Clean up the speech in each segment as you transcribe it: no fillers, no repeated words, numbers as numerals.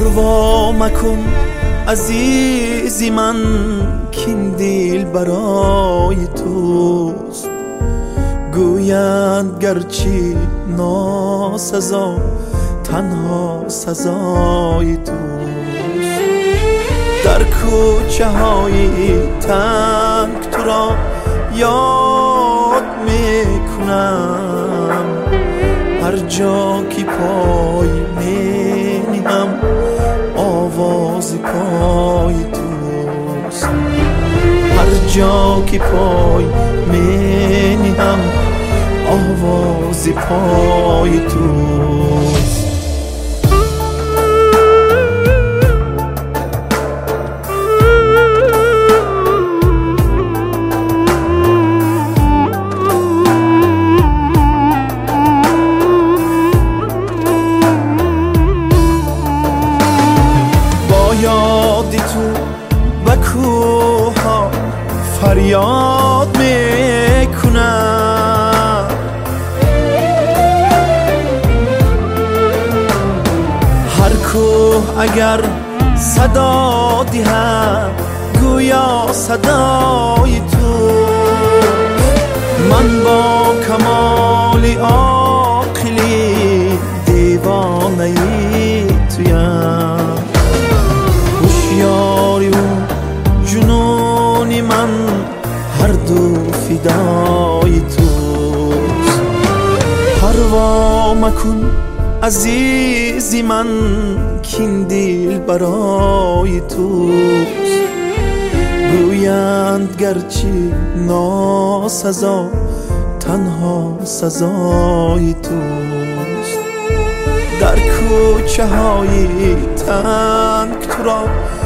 پروا مکن عزیزی من کین دل برای توست. گویند گرچه ناسزا تنها سزای توست. در کوچه های تنگ تو را یاد میکنم، هر جا که پای منهم آواز پای توست. هر جا که پای منهم آواز پای توست. یادی تو و کوها فریاد میکنم، هر کوه اگر صدا دهد گویا صدای تو. من با کمال عاقلی دیوانه تویم، یاری و جنونی من هر دو فدای توست. پروا مکن عزیزی من کین دل برای توست. گویند گرچه ناسزا تنها سزای توست. در کوچه های تنگ تو را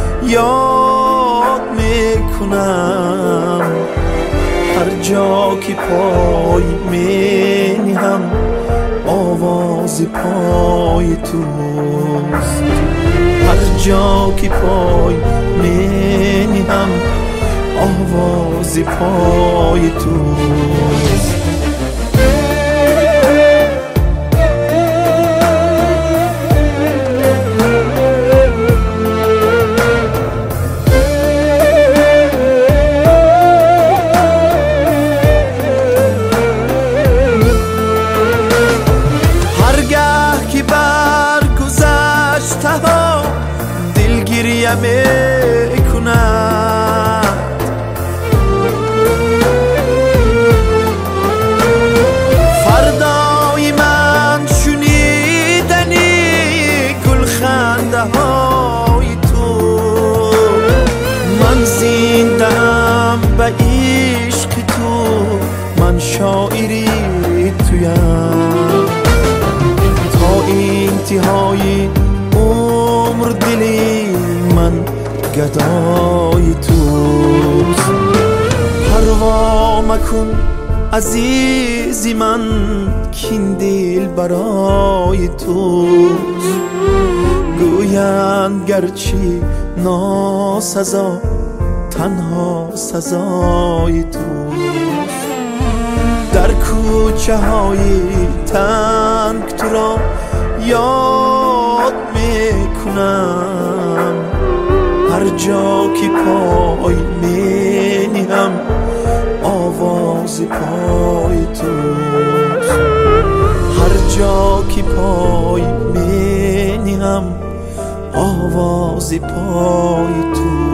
یاد میکنم، هر جا که پای منهم آواز پای توست. هر جا که پای منهم آواز پای توست. دلگیری میکند، فردای من شنیدنی گل خنده های تو. من زنده‌ام به عشق تو، من شاعری تویم. تا انتهای عمر دلی من گدای توست. پروا مکن عزیزی من کین دل برای توست. گویند گرچه ناسزا تنها سزای توست. در کوچه های تنگ تو را یاد میکنم، هر جا که پای منهم آواز پای توست. هر جا که پای منهم آواز پای توست.